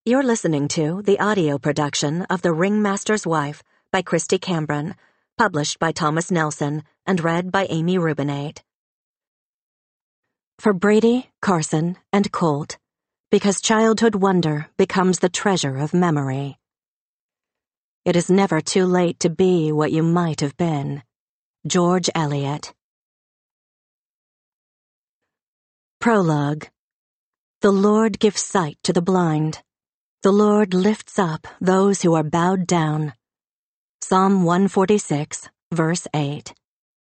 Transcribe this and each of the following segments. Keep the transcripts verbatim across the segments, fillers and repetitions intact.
You're listening to the audio production of The Ringmaster's Wife by Christy Cambron, published by Thomas Nelson and read by Amy Rubinate. For Brady, Carson, and Colt, because childhood wonder becomes the treasure of memory. It is never too late to be what you might have been. George Eliot. Prologue. The Lord gives sight to the blind. The Lord lifts up those who are bowed down. Psalm one forty-six, verse eight.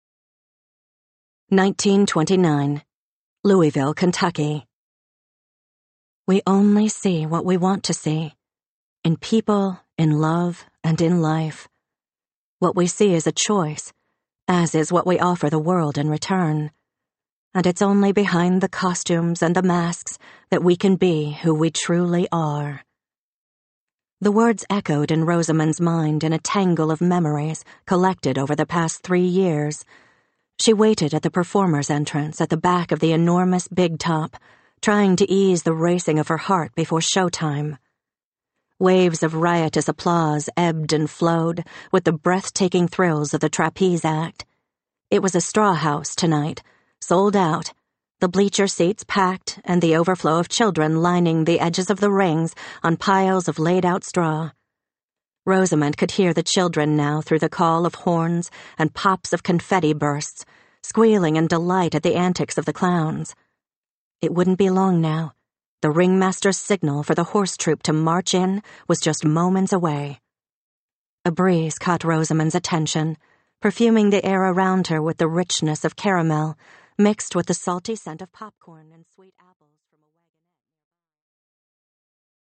nineteen twenty-nine, Louisville, Kentucky. We only see what we want to see. In people, in love, and in life. What we see is a choice, as is what we offer the world in return. And it's only behind the costumes and the masks that we can be who we truly are. The words echoed in Rosamond's mind in a tangle of memories collected over the past three years. She waited at the performer's entrance at the back of the enormous big top, trying to ease the racing of her heart before showtime. Waves of riotous applause ebbed and flowed with the breathtaking thrills of the trapeze act. It was a straw house tonight, sold out, the bleacher seats packed and the overflow of children lining the edges of the rings on piles of laid-out straw. Rosamond could hear the children now through the call of horns and pops of confetti bursts, squealing in delight at the antics of the clowns. It wouldn't be long now. The ringmaster's signal for the horse troop to march in was just moments away. A breeze caught Rosamond's attention, perfuming the air around her with the richness of caramel, mixed with the salty scent of popcorn and sweet apples.